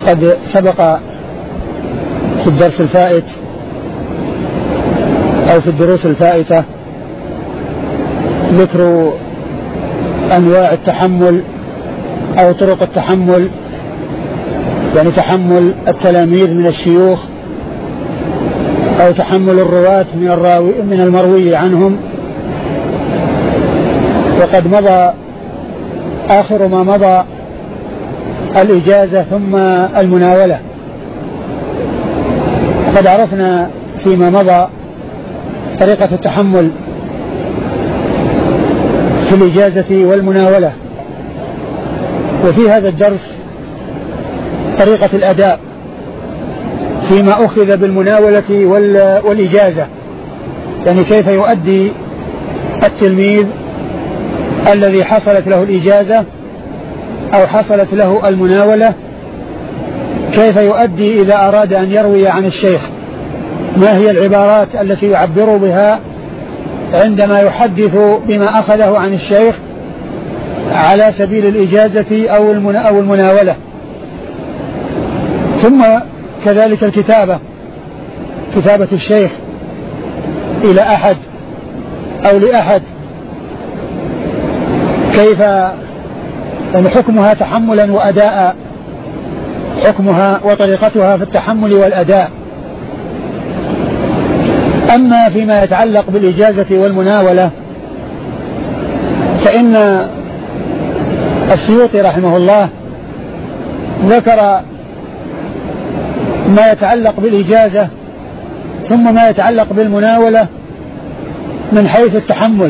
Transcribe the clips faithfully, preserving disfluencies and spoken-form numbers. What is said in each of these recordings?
قد سبق في الدرس الفائت أو في الدروس الفائتة ذكر أنواع التحمل أو طرق التحمل، يعني تحمل التلاميذ من الشيوخ أو تحمل الرواة من الراوي من المروي عنهم. وقد مضى آخر ما مضى الإجازة ثم المناولة. قد عرفنا فيما مضى طريقة التحمل في الإجازة والمناولة، وفي هذا الدرس طريقة الأداء فيما أخذ بالمناولة والإجازة، يعني كيف يؤدي التلميذ الذي حصلت له الإجازة أو حصلت له المناولة، كيف يؤدي إذا أراد أن يروي عن الشيخ، ما هي العبارات التي يعبر بها عندما يحدث بما أخذه عن الشيخ على سبيل الإجازة أو المناولة. ثم كذلك الكتابة، كتابة الشيخ إلى أحد أو لأحد، كيف يعني حكمها تحملا وأداء، حكمها وطريقتها في التحمل والأداء. أما فيما يتعلق بالإجازة والمناولة فإن السيوطي رحمه الله ذكر ما يتعلق بالإجازة ثم ما يتعلق بالمناولة من حيث التحمل،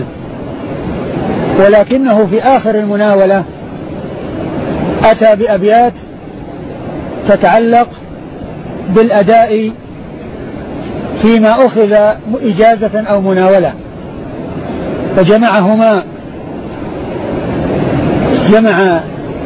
ولكنه في آخر المناولة أتى بأبيات تتعلق بالأداء فيما أخذ إجازة أو مناولة، فجمعهما، جمع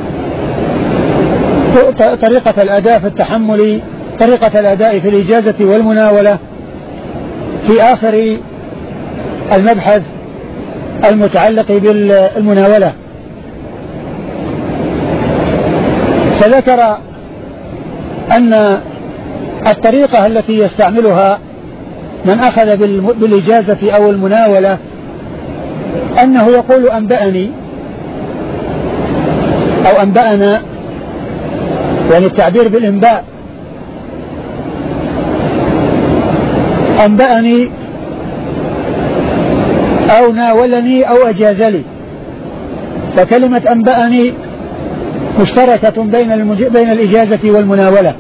طريقة الأداء في التحمل، طريقة الأداء في الإجازة والمناولة في آخر المبحث المتعلق بالمناولة. فذكر أن الطريقة التي يستعملها من أخذ بالإجازة أو المناولة أنه يقول أنبأني أو أنبأنا، يعني التعبير بالإنباء، أنبأني أو ناولني أو أجازلي. فكلمة أنبأني مشتركة بين المج... بين الإجازة والمناولة،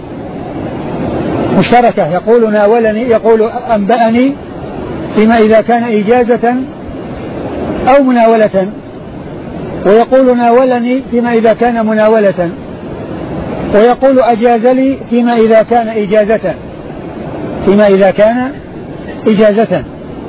مشتركة، يقول ناولني، يقول أنبأني فيما إذا كان إجازة أو مناولة، ويقول ناولني فيما إذا كان مناولة، ويقول أجازلي فيما إذا كان إجازة، فيما إذا كان إجازة.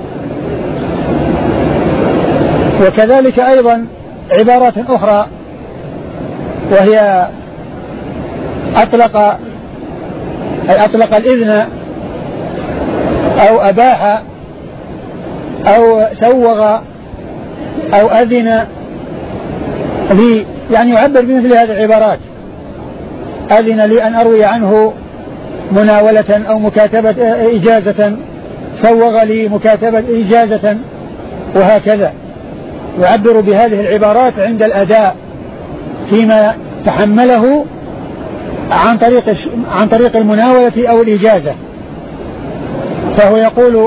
وكذلك أيضا عبارات أخرى، وهي أطلق أي أطلق الإذن أو أباح أو سوغ أو أذن لي، يعني يعبر بمثل هذه العبارات، أذن لي أن أروي عنه مناولة أو مكاتبة إجازة، سوغ لي مكاتبة إجازة، وهكذا يعبر بهذه العبارات عند الأداء فيما تحمله عن طريق عن طريق المناولة أو الإجازة. فهو يقول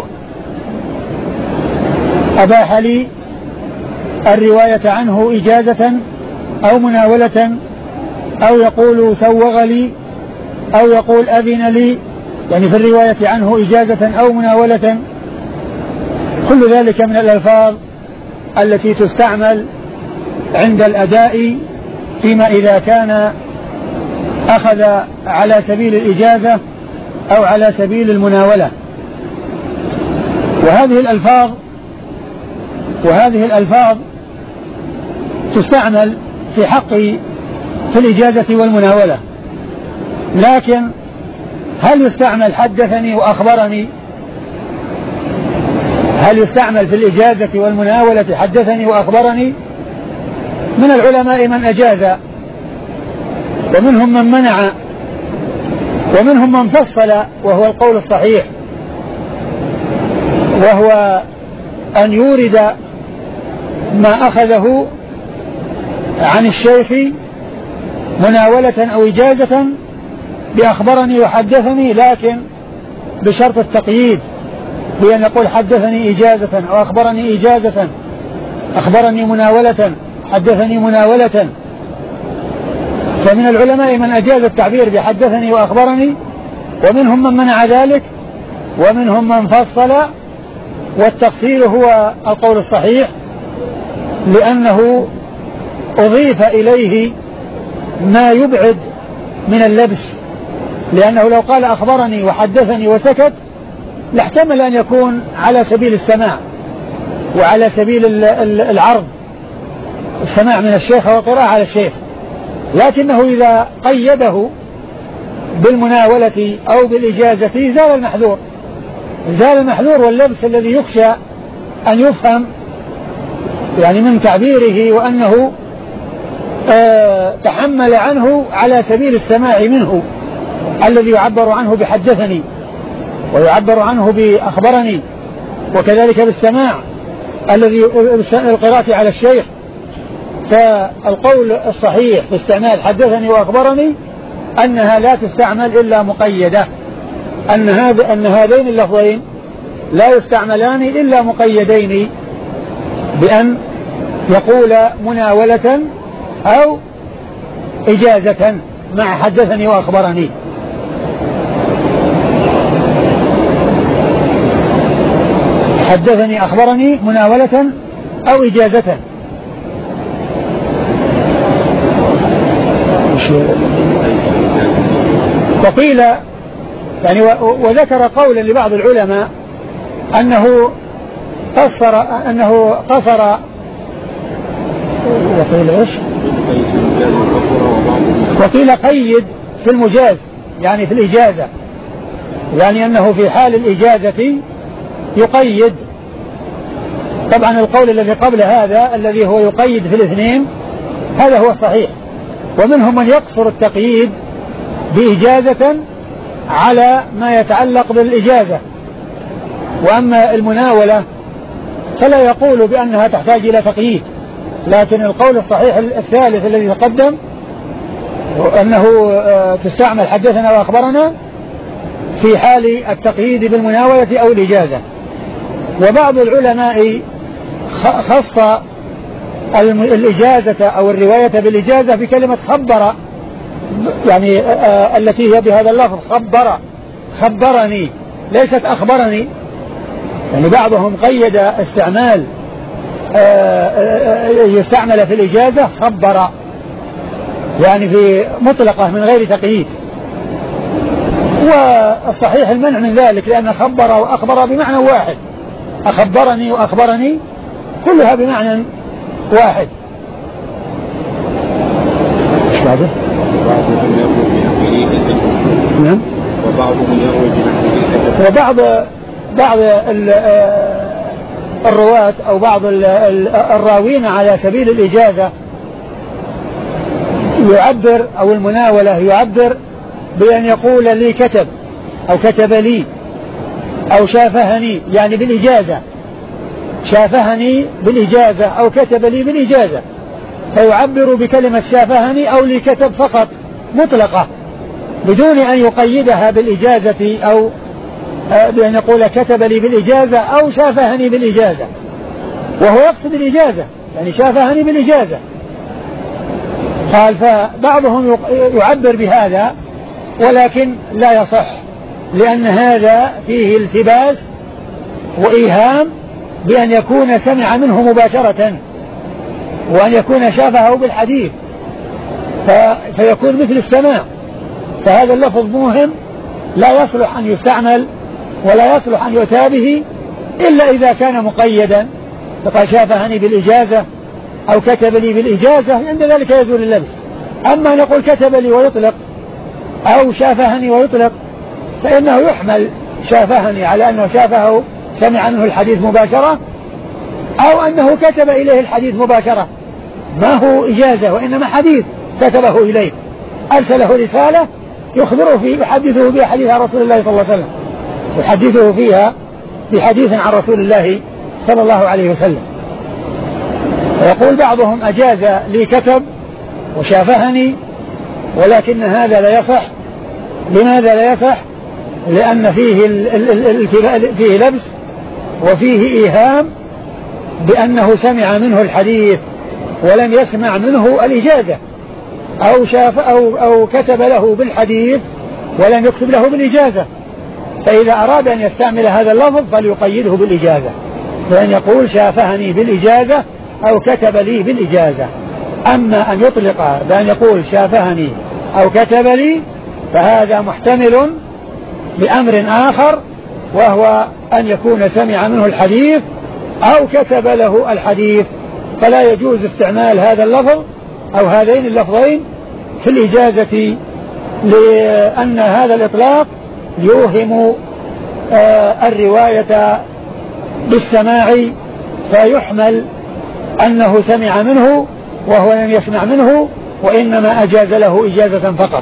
أباح لي الرواية عنه إجازة أو مناولة، أو يقول سوغ لي، أو يقول أذن لي، يعني في الرواية عنه إجازة أو مناولة. كل ذلك من الألفاظ التي تستعمل عند الأداء فيما إذا كان أخذ على سبيل الإجازة أو على سبيل المناولة. وهذه الألفاظ وهذه الألفاظ تستعمل في حق في الإجازة والمناولة، لكن هل يستعمل حدثني وأخبرني؟ هل يستعمل في الإجازة والمناولة حدثني وأخبرني؟ من العلماء من أجاز، ومنهم من منع ومنهم من فصل وهو القول الصحيح، وهو أن يورد ما أخذه عن الشيخ مناولة أو إجازة بأخبرني وحدثني، لكن بشرط التقييد، بأن يقول حدثني إجازة أو أخبرني إجازة، أخبرني مناولة، حدثني مناولة. فمن العلماء من أجاز التعبير بحدثني وأخبرني، ومنهم من منع ذلك، ومنهم من فصل، والتفصيل هو القول الصحيح، لأنه أضيف إليه ما يبعد من اللبس، لأنه لو قال أخبرني وحدثني وسكت لاحتمل أن يكون على سبيل السماع وعلى سبيل العرض، السماع من الشيخ والقراءة على الشيخ، لكنه إذا قيده بالمناولة أو بالإجازة زال المحذور، زال المحذور واللبس الذي يخشى أن يفهم يعني من تعبيره، وأنه آه تحمل عنه على سبيل السماع منه الذي يعبر عنه بحدثني ويعبر عنه بأخبرني، وكذلك بالسماع الذي القراءة على الشيخ. فالقول الصحيح في استعمال حدثني وأخبرني أنها لا تستعمل إلا مقيدة، أن هذا أن هذين اللفظين لا يستعملان إلا مقيدين، بأن يقول مناولة أو إجازة مع حدثني وأخبرني. حدثني أخبرني مناولة أو إجازة. وقيل يعني وذكر قولا لبعض العلماء أنه قصر أنه قصر وقيل إيش؟ وقيل قيد في المجاز يعني في الإجازة، يعني أنه في حال الإجازة يقيد. طبعا القول الذي قبل هذا الذي هو يقيد في الاثنين هذا هو الصحيح. ومنهم من يقصر التقييد بإجازة على ما يتعلق بالإجازة، وأما المناولة فلا يقول بأنها تحتاج إلى تقييد، لكن القول الصحيح الثالث الذي تقدم أنه تستعمل حدثنا وأخبرنا في حال التقييد بالمناولة أو الإجازة. وبعض العلماء خص الإجازة أو الرواية بالإجازة بكلمة خبر، يعني آه التي هي بهذا اللفظ خبر خبرني ليست أخبرني، يعني بعضهم قيد استعمال آه آه يستعمل في الإجازة خبر، يعني في مطلقة من غير تقييد. والصحيح المنع من ذلك، لأن خبر وأخبر بمعنى واحد، أخبرني وأخبرني كلها بمعنى واحد. ايش بعده؟ نعم. وبعضهم يروي بنحوه. وبعض بعض الرواة أو بعض الراوين على سبيل الإجازة يعبر أو المناولة يعبر بأن يقول لي كتب أو كتب لي أو شافهني، يعني بالإجازة، شافهني بالإجازة أو كتب لي بالإجازة، فيعبر بكلمة شافهني أو لي كتب فقط مطلقة بدون أن يقيدها بالإجازة أو بأن يقول كتب لي بالإجازة أو شافهني بالإجازة، وهو يقصد الإجازة، يعني شافهني بالإجازة. قال فبعضهم يعبر بهذا ولكن لا يصح، لأن هذا فيه التباس وإيهام بأن يكون سمع منه مباشرة وأن يكون شافه بالحديث فيكون مثل السماع، فهذا اللفظ موهم لا يصلح أن يستعمل ولا يصلح أن يؤتى به إلا إذا كان مقيدا، فقال شافهني بالإجازة أو كتب لي بالإجازة، عند ذلك يزول اللبس. أما نقول كتب لي ويطلق أو شافهني ويطلق فإنه يحمل شافهني على أنه شافه سمع منه الحديث مباشرة، أو أنه كتب إليه الحديث مباشرة، ما هو إجازة وإنما حديث كتبه إليه، أرسله رسالة يخبره فيه يحدثه بها حديث عن رسول الله صلى الله عليه وسلم، يحدثه فيها بحديث عن رسول الله صلى الله عليه وسلم. ويقول بعضهم أجاز لي كتب وشافهني، ولكن هذا لا يصح. لماذا لا يصح؟ لأن فيه, فيه لبس وفيه إيهام بأنه سمع منه الحديث ولم يسمع منه الإجازة، أو شاف أو, أو كتب له بالحديث ولم يكتب له بالإجازة. فإذا أراد أن يستعمل هذا اللفظ فليقيده بالإجازة، فإن يقول شافهني بالإجازة أو كتب لي بالإجازة. أما أن يطلق بأن يقول شافهني أو كتب لي فهذا محتمل لأمر آخر، وهو أن يكون سمع منه الحديث أو كتب له الحديث، فلا يجوز استعمال هذا اللفظ أو هذين اللفظين في الإجازة، لأن هذا الإطلاق يوهم آه الرواية بالسماع، فيحمل أنه سمع منه وهو لم يسمع منه، وإنما أجاز له إجازة فقط.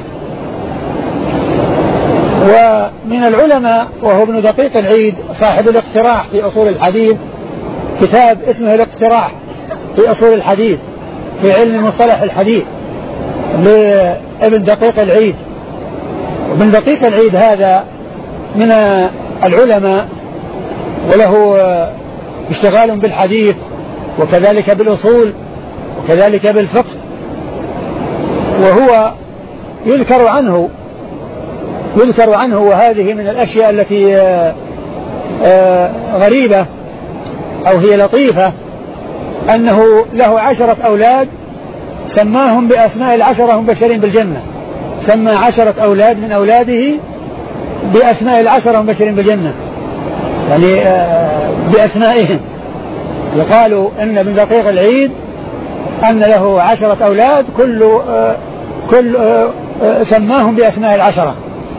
ومن العلماء وهو ابن دقيق العيد صاحب الاقتراح في أصول الحديث، كتاب اسمه الاقتراح في أصول الحديث في علم مصطلح الحديث لابن دقيق العيد. وابن دقيق العيد هذا من العلماء وله اشتغال بالحديث وكذلك بالأصول وكذلك بالفقه، وهو يذكر عنه يذكر عنه وهذه من الأشياء التي غريبة أو هي لطيفة، أنه له عشرة أولاد سماهم بأسماء العشرة مبشرين بالجنة، سمى عشرة أولاد من أولاده بأسماء العشرة مبشرين بالجنة، يعني بأسمائهم. يقال أن ابن دقيق العيد أن له عشرة أولاد كل كل سماهم بأسماء العشرة،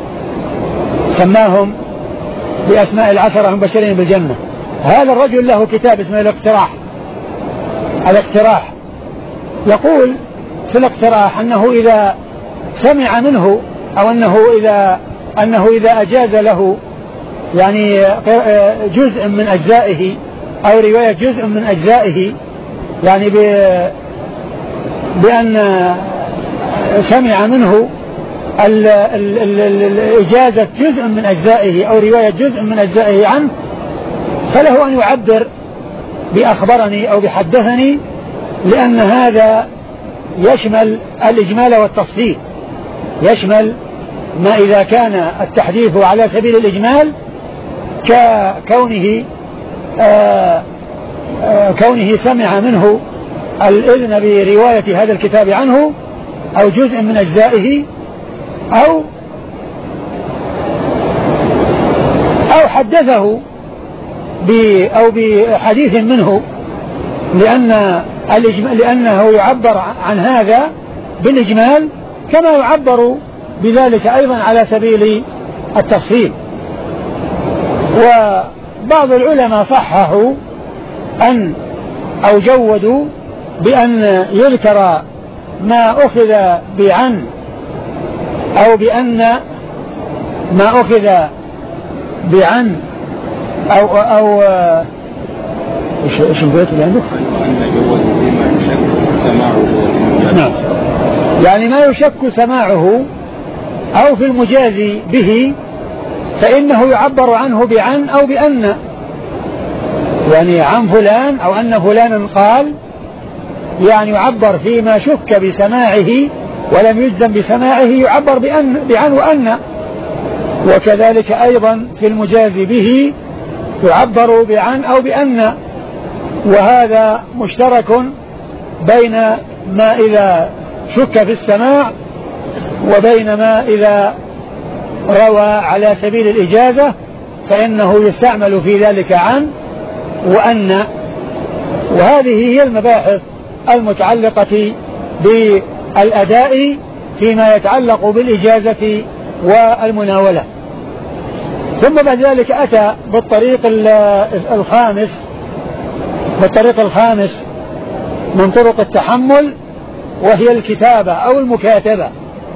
سماهم بأسماء العشرة مبشرين بالجنة. هذا الرجل له كتاب اسمه الاقتراح. الاقتراح يقول في الاقتراح أنه إذا سمع منه أو أنه إذا أنه إذا أجاز له يعني جزء من أجزائه أو رواية جزء من أجزائه، يعني بأن سمع منه الإجازة جزء من أجزائه أو رواية جزء من أجزائه عنه، فله أن يعبر بأخبرني أو بحدثني، لأن هذا يشمل الإجمال والتفصيل، يشمل ما إذا كان التحديث على سبيل الإجمال ككونه آآ آآ كونه سمع منه الإذن برواية هذا الكتاب عنه أو جزء من أجزائه أو أو حدثه أو بحديث منه، لأن لأنه يعبر عن هذا بالإجمال كما يعبر بذلك أيضا على سبيل التفصيل. وبعض العلماء صححوا أن أو جودوا بأن يذكر ما أخذ بعن أو بأن ما أخذ بعن أو أو إيش إيش البيت اللي عنده؟ نعم، يعني ما يشك سماعه أو في المجاز به فإنه يعبر عنه بعن أو بأن، يعني عن فلان أو أن فلانا قال، يعني يعبر فيما شك بسماعه ولم يجزم بسماعه يعبر بأن بعن وأن. وكذلك أيضا في المجاز به يعبر بعن أو بأن، وهذا مشترك بين ما إذا شك في السماع وبين ما إذا روى على سبيل الإجازة، فإنه يستعمل في ذلك عن وأن. وهذه هي المباحث المتعلقة بالأداء فيما يتعلق بالإجازة والمناولة. ثم بعد ذلك أتى بالطريق الخامس بالطريق الخامس من طرق التحمل، وهي الكتابة أو المكاتبة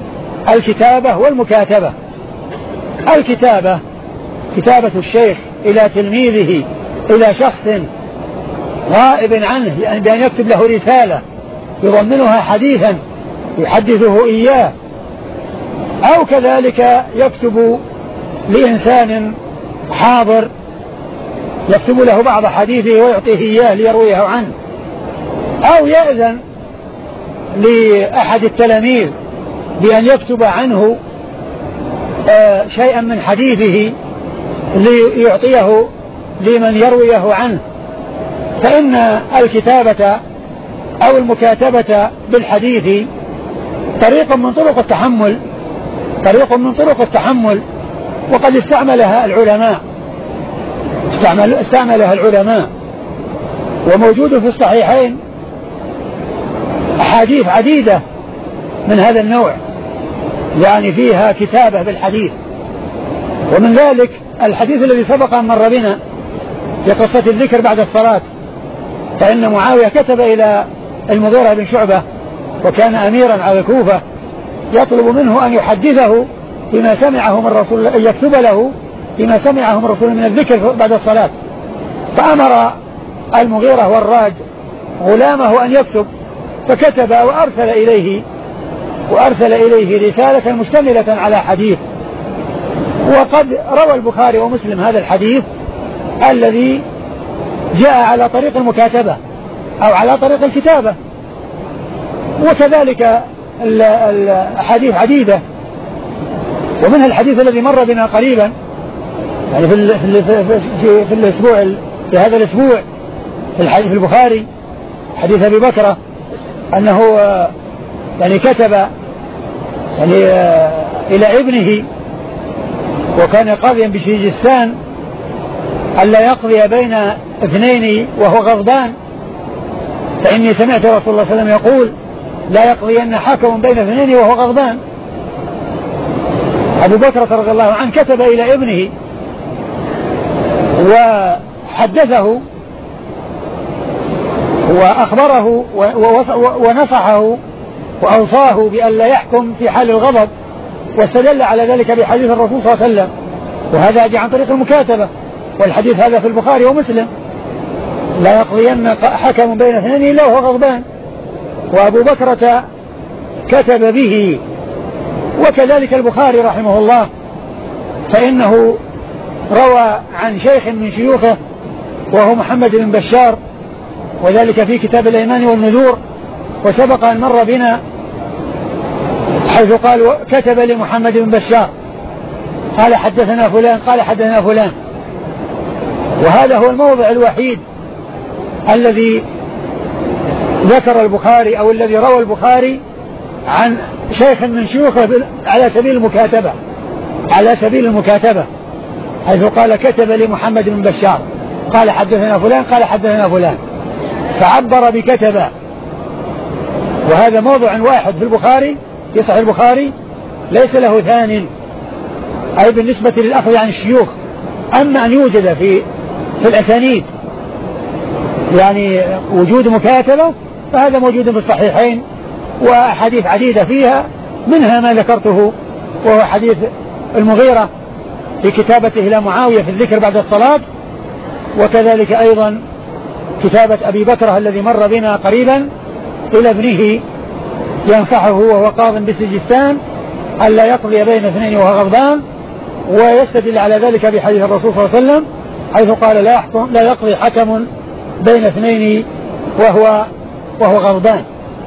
الكتابة والمكاتبة. الكتابة كتابة الشيخ إلى تلميذه إلى شخص غائب عنه يعني بأن يكتب له رسالة يضمنها حديثا يحدثه إياه، أو كذلك يكتب لإنسان حاضر يكتب له بعض حديثه ويعطيه إياه ليرويه عنه، أو يأذن لأحد التلاميذ بأن يكتب عنه آه شيئا من حديثه ليعطيه لمن يرويه عنه. فإن الكتابة أو المكاتبة بالحديث طريق من طرق التحمل طريق من طرق التحمل وقد استعملها العلماء استعمل استعملها العلماء وموجود في الصحيحين أحاديث عديدة من هذا النوع، يعني فيها كتابة بالحديث. ومن ذلك الحديث الذي سبق أن مر بنا في قصة الذكر بعد الصلاة، فإن معاوية كتب إلى المغيرة بن شعبة وكان أميرا على الكوفة يطلب منه أن يحدثه بما سمعه من رسول الله، يكتب له بما سمعه من رسول من الذكر بعد الصلاة. فأمر المغيرة والراد غلامه أن يكتب، فكتب وأرسل إليه وأرسل إليه رسالة مشتملة على حديث. وقد روى البخاري ومسلم هذا الحديث الذي جاء على طريق المكاتبة أو على طريق الكتابة، وكذلك الأحاديث عديدة، ومنها الحديث الذي مر بنا قريبا يعني في في في, في الأسبوع في هذا الأسبوع في الحديث البخاري حديث أبي بكر أنه يعني كتب يعني إلى ابنه وكان قاضيا بسجستان ألا يقضي بين اثنين وهو غضبان، فإني سمعت رسول الله صلى الله عليه وسلم يقول لا يقضين حاكم بين اثنين وهو غضبان. أبو بكر رضي الله عنه كتب إلى ابنه وحدثه وأخبره ونصحه وأوصاه بأن لا يحكم في حال الغضب، واستدل على ذلك بحديث الرسول صلى الله عليه وسلم، وهذا جاء عن طريق المكاتبة، والحديث هذا في البخاري ومسلم لا يقضين حكم بين اثنين إلا وهو غضبان. وأبو بكرة كتب به. وكذلك البخاري رحمه الله فإنه روى عن شيخ من شيوخه وهو محمد بن بشار، وذلك في كتاب الأيمان والنذور، وسبق أن مر بنا حيث قال كتب لمحمد بن بشار قال حدثنا فلان قال حدثنا فلان. وهذا هو الموضع الوحيد الذي ذكر البخاري أو الذي روى البخاري عن شيخ من شيوخه على سبيل المكاتبة على سبيل المكاتبة حيث قال كتب لمحمد بن بشار قال حدثنا فلان قال حدثنا فلان، فعبر بكتب. وهذا موضع واحد في البخاري في صحيح البخاري ليس له ثان، أي بالنسبة للأخذ عن الشيوخ. أما أن يوجد في في الأسانيد يعني وجود مكاتبة فهذا موجود في الصحيحين وحديث عديدة فيها، منها ما ذكرته وهو حديث المغيرة في كتابته إلى معاوية في الذكر بعد الصلاة، وكذلك أيضا كتابة أبي بكر الذي مر بنا قريبا إلى ابنه ينصحه وهو قاض بسجستان ألا يقضي بين اثنين وهو غضبان، ويستدل على ذلك بحديث الرسول صلى الله عليه وسلم حيث قال لا يحكم لا يقضي حكم بين اثنين وهو وهو غضبان.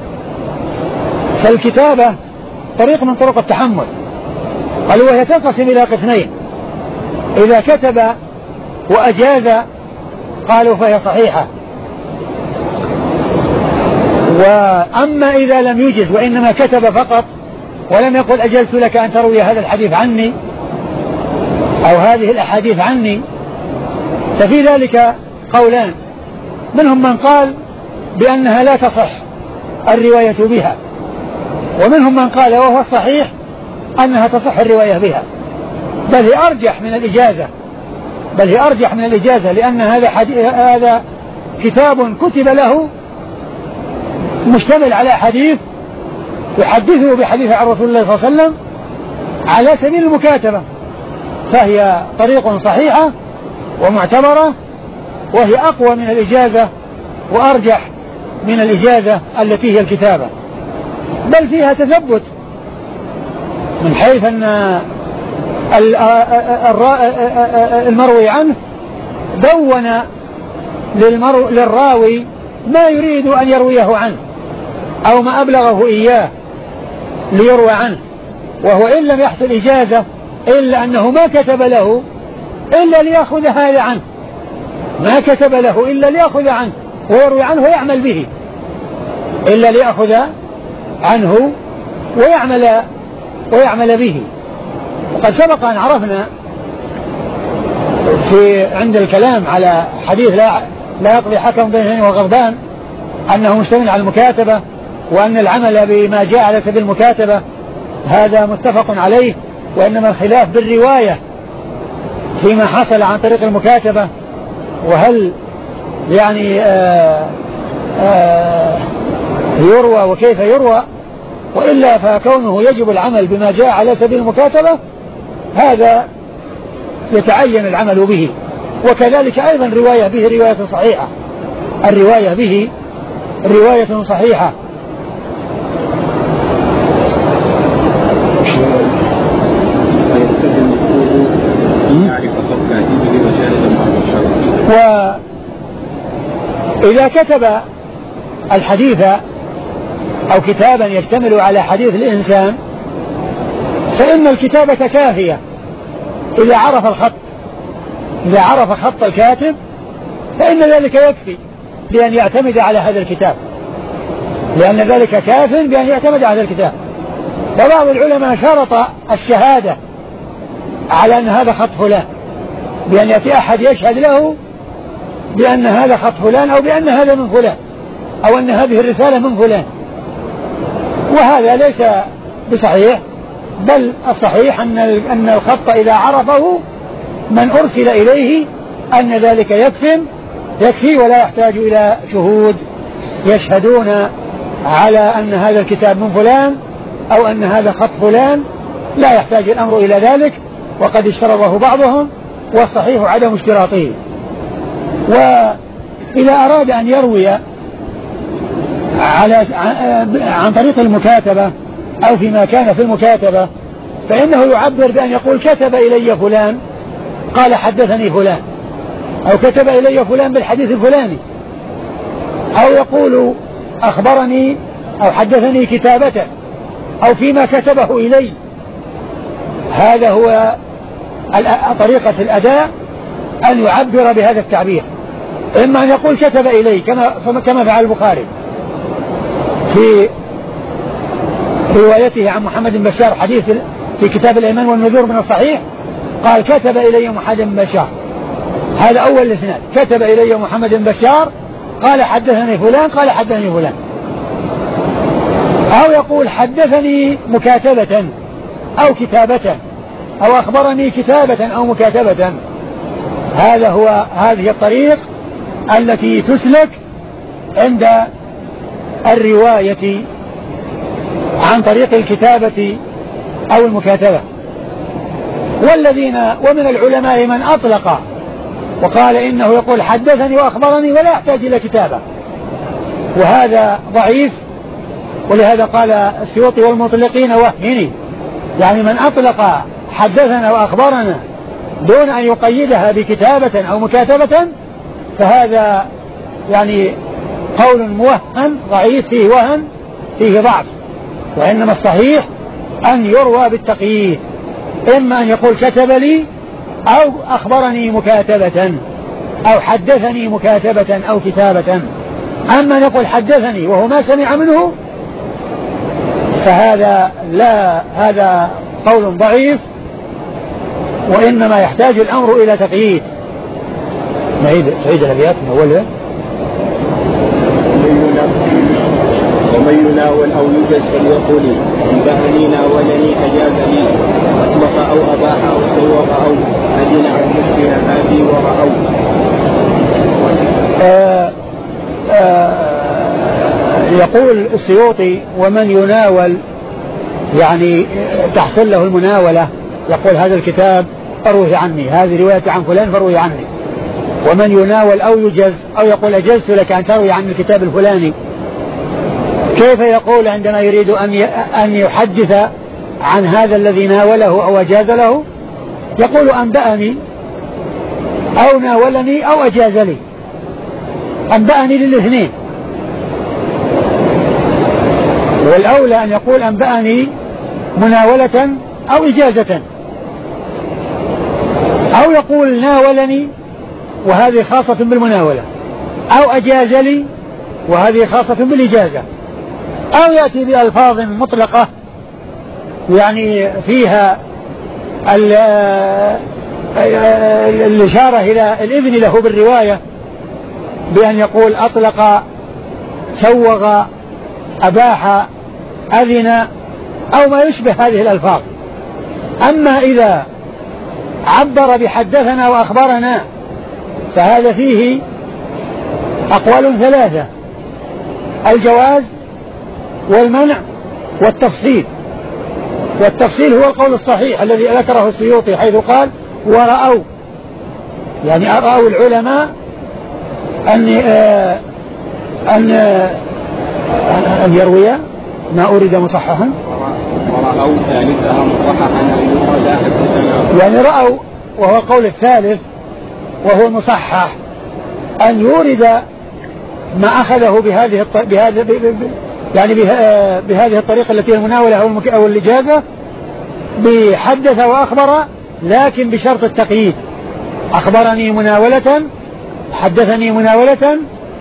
فالكتابة طريق من طرق التحمل. قال وهي تنقسم إلى قسمين، إذا كتب وأجاز قالوا فهي صحيحة، وأما إذا لم يجز وإنما كتب فقط ولم يقل أجلت لك أن تروي هذا الحديث عني أو هذه الأحاديث عني، ففي ذلك قولان، منهم من قال بأنها لا تصح الرواية بها، ومنهم من قال وهو الصحيح أنها تصح الرواية بها، بل هي أرجح من الإجازة بل هي أرجح من الإجازة لأن هذا هذا كتاب كتب له مشتمل على حديث يحدثه بحديث عن رسول الله صلى الله عليه وسلم، على سبيل المكاتبة، فهي طريق صحيحة ومعتبرة، وهي أقوى من الإجازة وأرجح من الإجازة التي هي الكتابة، بل فيها تثبت من حيث أن المروي عنه دون للراوي ما يريد أن يرويه عنه أو ما أبلغه إياه ليروى عنه، وهو إن لم يحصل إجازة إلا أنه ما كتب له إلا ليأخذ هذا عنه، ما كتب له إلا ليأخذ عنه ويروي عنه ويعمل به، إلا ليأخذ عنه ويعمل ويعمل به. وقد سبق أن عرفنا في عند الكلام على حديث لا, لا يقضي حكم بين اثنين وغضبان أنه مشتمل على المكاتبة، وأن العمل بما جاء على سبيل المكاتبة هذا متفق عليه، وإنما الخلاف بالرواية فيما حصل عن طريق المكاتبة، وهل يعني آآ آآ يروى وكيف يروى، وإلا فكونه يجب العمل بما جاء على سبيل المكاتبة هذا يتعين العمل به. وكذلك أيضا رواية به رواية صحيحة، الرواية به رواية صحيحة. وإذا كتب الحديث أو كتابا يشتمل على حديث الإنسان فإن الكتابة كافية إذا عرف الخط، إذا عرف خط الكاتب فإن ذلك يكفي بأن يعتمد على هذا الكتاب، لأن ذلك كاف بأن يعتمد على هذا الكتاب. وبعض العلماء شرط الشهادة على أن هذا خط فلان، بأن يأتي أحد يشهد له بأن هذا خط فلان أو بأن هذا من فلان أو أن هذه الرسالة من فلان، وهذا ليس بصحيح، بل الصحيح أن أن الخط إذا عرفه من أرسل إليه أن ذلك يكفي يكفي ولا يحتاج إلى شهود يشهدون على أن هذا الكتاب من فلان أو أن هذا خط فلان، لا يحتاج الأمر إلى ذلك، وقد اشترطه بعضهم والصحيح عدم اشتراطه. وإذا أراد أن يروي على عن طريق المكاتبة أو فيما كان في المكاتبة فإنه يعبر بأن يقول كتب إلي فلان قال حدثني فلان، أو كتب إلي فلان بالحديث الفلاني، أو يقول أخبرني أو حدثني كتابة أو فيما كتبه إلي. هذا هو طريقة الأداء، أن يعبر بهذا التعبير، إما أن يقول كتب إلي كما كما فعل البخاري في روايته عن محمد بن بشار حديث في كتاب الإيمان والنذور من الصحيح، قال كتب إلي محمد بن بشار، هذا أول الإسناد، كتب إلي محمد بن بشار قال حدثني فلان قال حدثني فلان. أو يقول حدثني مكاتبة أو كتابة أو أخبرني كتابة أو مكاتبة. هذا هو هذه الطريق التي تسلك عند الرواية عن طريق الكتابة أو المكاتبة. والذين ومن العلماء من أطلق وقال إنه يقول حدثني وأخبرني ولا يحتاج إلى كتابة، وهذا ضعيف، ولهذا قال السيوطي والمطلقين وهني، يعني من أطلق حدثنا وأخبرنا دون أن يقيدها بكتابة أو مكاتبة فهذا يعني قول موهن ضعيف، فيه وهن فيه ضعف، وإنما الصحيح أن يروى بالتقييد، إما أن يقول كتب لي أو أخبرني مكاتبة أو حدثني مكاتبة أو كتابة. أما أن يقول حدثني وهو ما سمع منه فهذا لا، هذا قول ضعيف، وإنما يحتاج الأمر إلى تقييد. نعيد سعيد الأبيات من أولها. ومن يناول أو يجز فليقل انبهني ناولني أجاز لي، أطلق أو أباح أو سوق أو أدين عن مشكلة هذه ورأوا. آه آه يقول السيوطي ومن يناول يعني تحصل له المناولة، يقول هذا الكتاب فروه عني، هذه رواية عن فلان فروه عني. ومن يناول أو يجز أو يقول أجزت لك أن تروي عن الكتاب الفلاني، كيف يقول عندما يريد أن يحدث عن هذا الذي ناوله أو أجاز له؟ يقول أنبأني أو ناولني أو أجاز لي. أنبأني للاثنين، والأولى أن يقول أنبأني مناولة أو إجازة، أو يقول ناولني وهذه خاصة بالمناولة، أو أجاز لي وهذه خاصة بالإجازة، أو يأتي بألفاظ مطلقة يعني فيها الإشارة إلى الإذن له بالرواية، بأن يقول أطلق، سوغ، أباح، أذن، أو ما يشبه هذه الألفاظ. أما إذا عبر بحدثنا وأخبرنا فهذا فيه أقوال ثلاثة: الجواز والمنع والتفصيل. والتفصيل هو القول الصحيح الذي ذكره السيوطي حيث قال ورأوا، يعني رأوا العلماء أن أن أن يروي ما أريد مصححا، ورأوا ثالثها مصححا يعني رأوا، وهو القول الثالث وهو مصحح، أن يورد ما أخذه بهذه بهذا يعني بهذه الطريقة التي المناولة أو الإجازة بحدث وأخبر، لكن بشرط التقييد: أخبرني مناولة، حدثني مناولة،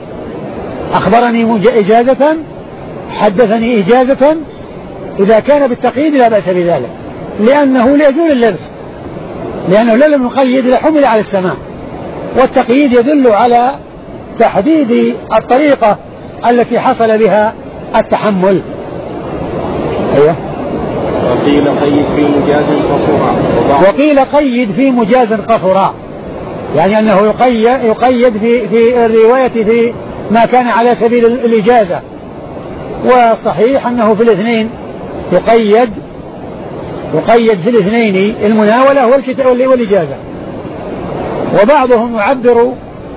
أخبرني إجازة، حدثني إجازة. إذا كان بالتقييد لا بأس بذلك، لأنه لا يجوز اللبس، لأنه لا لم يقيد لحمل على السماع، والتقييد يدل على تحديد الطريقة التي حصل بها التحمل. أيوه. وقيل قيد في مجاز قصرا، وقيل قيد في مجاز قصرا، يعني أنه يقيد, يقيد في, في الرواية في ما كان على سبيل الإجازة، والصحيح أنه في الاثنين يقيد يقيد في الاثنين المناولة والإجازة. وبعضهم يعبر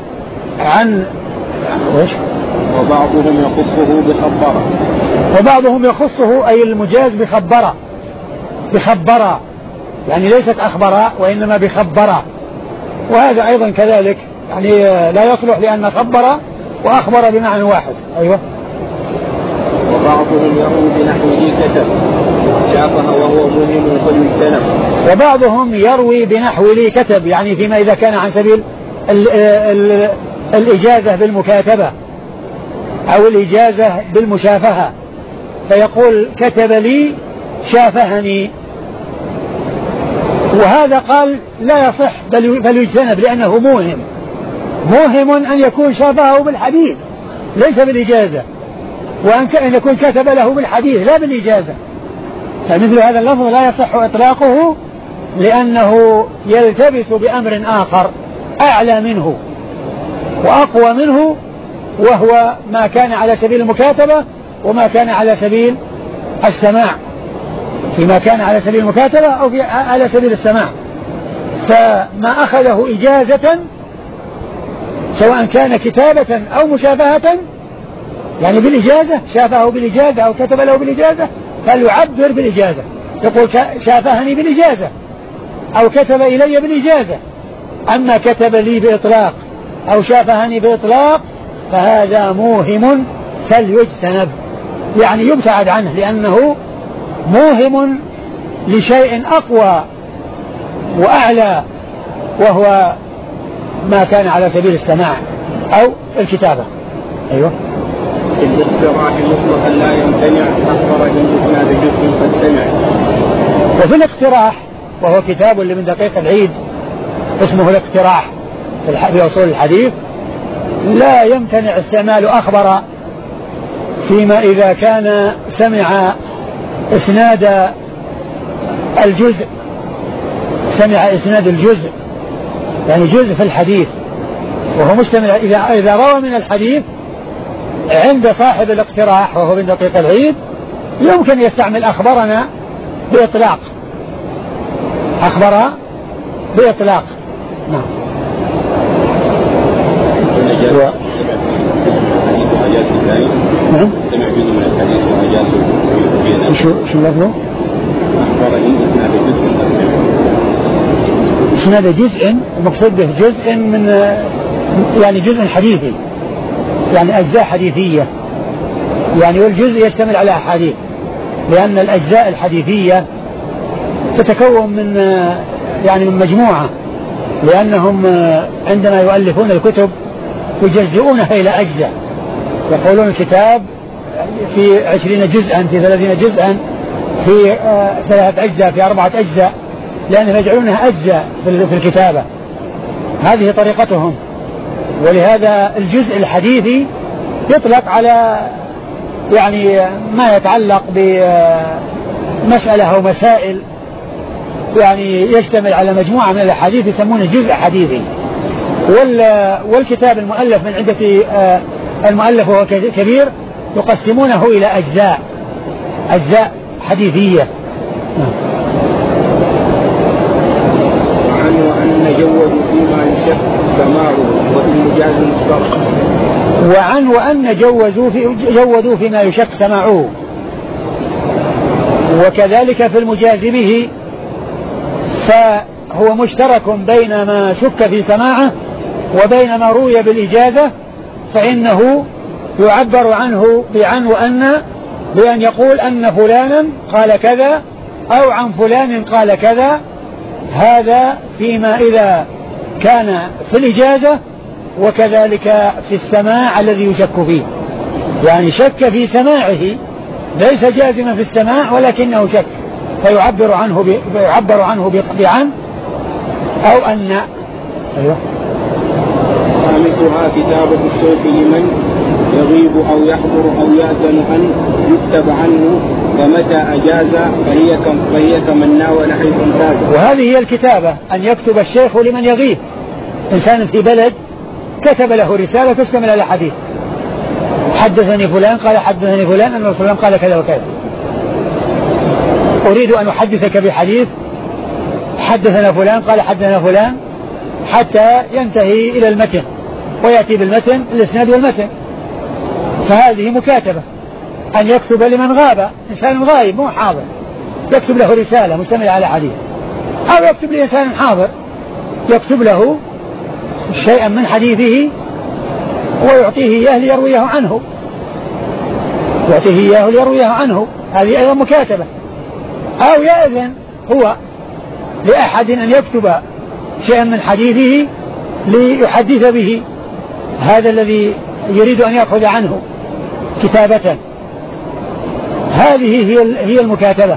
عن وش؟ وبعضهم يخصه بخبرة، وبعضهم يخصه أي المجاز بخبرة، بخبرة يعني ليست أخبرة وإنما بخبرة، وهذا أيضا كذلك يعني لا يصلح، لأن خبر وأخبر بمعنى واحد. أيوة. وبعضهم يروي بنحوه كتب شافه وهو مهم فليجتنب. وبعضهم يروي بنحو لي كتب، يعني فيما إذا كان عن سبيل ال ال الإجازة بالمكاتبة أو الإجازة بالمشافهة، فيقول كتب لي شافهني، وهذا قال لا يصح بل يجتنب، لأنه موهم موهم أن يكون شافهه بالحديث ليس بالإجازة، وأن كان يكون كتب له بالحديث لا بالإجازة، فمثل هذا اللفظ لا يصح إطلاقه، لأنه يلتبس بأمر آخر أعلى منه وأقوى منه، وهو ما كان على سبيل المكاتبة وما كان على سبيل السماع، فيما كان على سبيل المكاتبة أو في على سبيل السماع. فما أخذه إجازة سواء كان كتابة أو مشافهة، يعني بالإجازة شافه بالإجازة أو كتب له بالإجازة، فليعبر بالإجازة، يقول شافهني بالإجازة أو كتب إلي بالإجازة. أما كتب لي بإطلاق أو شافهني بإطلاق فهذا موهم فليجتنب، يعني يبتعد عنه، لأنه موهم لشيء أقوى وأعلى، وهو ما كان على سبيل السماع أو الكتابة. أيوة. في الاقتراح مطلقا لا يمتنع أخبر إن إسناد جزء فاستمع. وفي الاقتراح، وهو كتاب اللي من دقيق العيد اسمه الاقتراح في أصول الحديث، لا يمتنع استعمال أخبر فيما إذا كان سمع إسناد الجزء، سمع إسناد الجزء يعني جزء في الحديث، وهو مشتمل إذا إذا روى من الحديث عند صاحب الاقتراح وهو من دقيق العيد، يمكن يستعمل أخبرنا بإطلاق، أخبر بإطلاق. نعم. نعم. سمع جزء من الحديث وأجازه. شو شو لفظه؟ أخبرني إسناد جزء. إسناد جزء المقصود به جزء من يعني جزء حديثي، يعني أجزاء حديثية، يعني والجزء يشتمل على أحاديث، لأن الأجزاء الحديثية تتكون من يعني من مجموعة، لأنهم عندما يؤلفون الكتب يجزئونها إلى أجزاء، يقولون الكتاب في عشرين جزءا، في ثلاثين جزءا، في ثلاثة أجزاء، في أربعة أجزاء، لأنهم يجعلونها أجزاء في الكتابة. هذه طريقتهم. ولهذا الجزء الحديثي يطلق على يعني ما يتعلق بمسألة أو مسائل يعني يشتمل على مجموعة من الأحاديث يسمونه جزء حديثي. والكتاب المؤلف من عدة المؤلف وهو كبير يقسمونه إلى أجزاء أجزاء حديثية. وعن وأن جودوا فيما يشق سماعه وفي المجاز مصدر. وعن وأن جوزوا في جودوا فيما يشق سماعه، وكذلك في المجاز به، فهو مشترك بين ما شك في سماعه وبين ما روي بالإجازة، فإنه يعبر عنه بعن وأن، بأن يقول أن فلانا قال كذا أو عن فلان قال كذا. هذا فيما إذا كان في الإجازة، وكذلك في السماع الذي يشك فيه، يعني شك في سماعه، ليس جازما في السماع ولكنه شك، فيعبر عنه ب... يعبر عنه بعن أو أن. أيوه. خامسها كتابة الصوت لمن يغيب أو يحضر أو يأذن أن يكتب عنه، فمتى أجاز فهي فهي كمن ناول حيث امتاز. وهذه هي الكتابة، أن يكتب الشيخ لمن يغيب. إنسان في بلد كتب له رسالة تشتمل على حديث، حدثني فلان قال حدثني فلان أن الرسول قال كذا وكذا، أريد أن أحدثك بحديث حدثنا فلان قال حدثنا فلان، حتى ينتهي إلى المتن ويأتي بالمتن الإسناد والمتن. فهذه مكاتبة، أن يكتب لمن غاب، إنسان غايب مو حاضر يكتب له رسالة مشتملة على حديث، أو يكتب لإنسان حاضر يكتب له شيئا من حديثه ويعطيه إياه ليرويه عنه، يعطيه إياه ليرويه عنه، هذه أيضا مكاتبة. أو يأذن هو لأحد أن يكتب شيئا من حديثه ليحدث به هذا الذي يريد أن يأخذ عنه كتابة. هذه هي هي المكاتبة،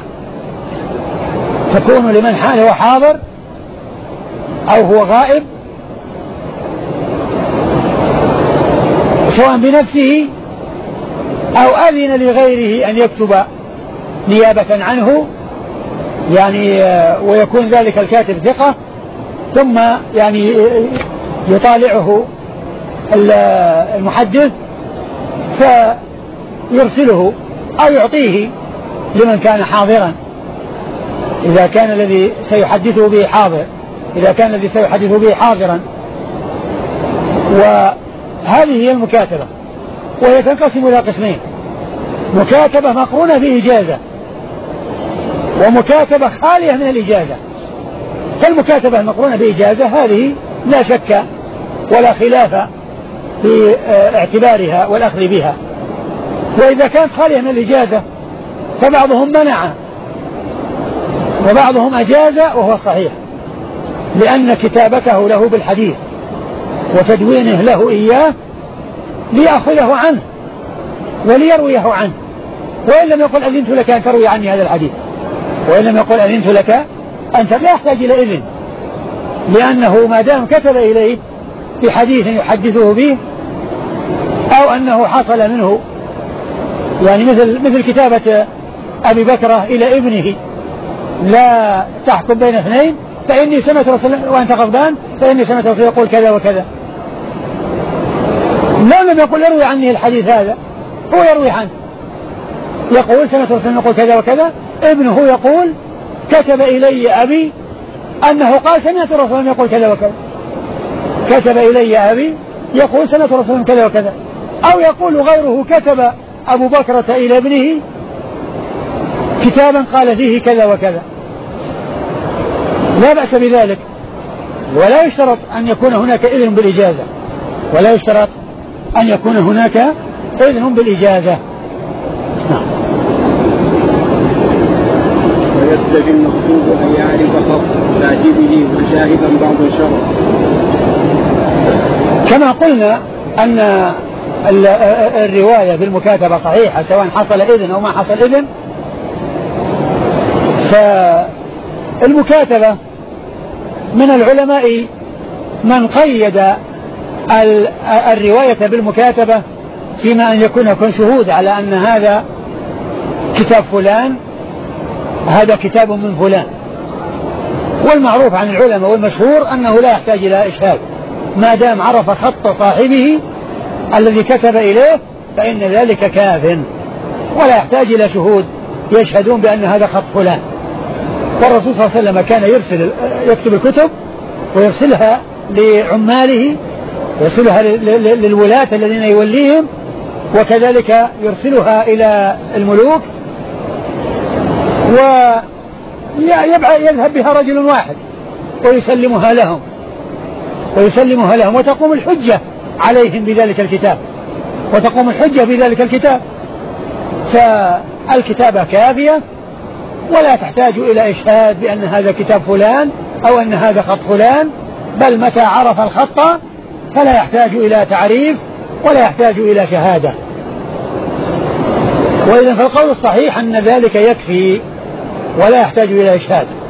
تكون لمن هو حاضر أو هو غائب، سواء بنفسه أو أذن لغيره أن يكتب نيابة عنه، يعني ويكون ذلك الكاتب ثقة، ثم يعني يطالعه المحدث فيرسله أو يعطيه لمن كان حاضرا، إذا كان الذي سيحدثه به حاضر، إذا كان الذي سيحدثه به حاضرا. وهذه هي المكاتبة، وهي تنقسم إلى قسمين: مكاتبة مقرونة بإجازة، ومكاتبة خالية من الإجازة. فالمكاتبة المقرونة بإجازة هذه لا شك ولا خلاف في اعتبارها والأخذ بها. وإذا كانت خالية من الإجازة فبعضهم منع وبعضهم أجاز، وهو صحيح، لأن كتابته له بالحديث وتدوينه له إياه ليأخذه عنه وليرويه عنه، وإن لم يقل أذنت لك أن تروي عني هذا الحديث، وإن لم يقل أذنت لك أنت لا يحتاج إلى إذن، لأنه ما دام كتب إليه بحديث يحدثه به، أو أنه حصل منه يعني مثل مثل كتابة أبي بكرة إلى ابنه: لا تحكم بين اثنين فإني سمعت رسول وأنت غضبان فإني سمعت رسول يقول كذا وكذا. ما لم يقل يروي عني الحديث هذا، هو يروي عنه، يقول سمعت رسول يقول كذا وكذا، ابنه يقول كتب إلي أبي أنه قال سمعت الرسول يقول كذا وكذا، كتب إلي أبي يقول سمعت الرسول كذا وكذا، أو يقول غيره كتب أبو بكرة إلى ابنه كتابا قال فيه كذا وكذا، لا بأس بذلك، ولا يشترط أن يكون هناك إذن بالإجازة، ولا يشترط أن يكون هناك إذن بالإجازة. نعم. ويبتغي المخطوب أن يعرف خط كاتبه وشاهدا بعض الشرط. كما قلنا أن الرواية بالمكاتبة صحيحة سواء حصل إذن أو ما حصل إذن، فالمكاتبة من العلماء من قيد الرواية بالمكاتبة فيما أن يكون يكون شهود على أن هذا كتاب فلان، هذا كتاب من فلان. والمعروف عن العلماء والمشهور أنه لا يحتاج إلى إشهاد ما دام عرف خط صاحبه الذي كتب إليه فإن ذلك كاف، ولا يحتاج إلى شهود يشهدون بأن هذا خط فلان. والرسول صلى الله عليه وسلم كان يرسل يكتب الكتب ويرسلها لعماله، يرسلها للولاة الذين يوليهم، وكذلك يرسلها إلى الملوك، ويذهب بها رجل واحد ويسلمها لهم ويسلمها لهم وتقوم الحجة عليهم بذلك الكتاب، وتقوم الحجة بذلك الكتاب. فالكتابة كافية ولا تحتاج إلى إشهاد بأن هذا كتاب فلان أو أن هذا خط فلان، بل متى عرف الخط فلا يحتاج إلى تعريف ولا يحتاج إلى شهادة. وإذن فالقول الصحيح أن ذلك يكفي ولا يحتاج إلى إشهاد.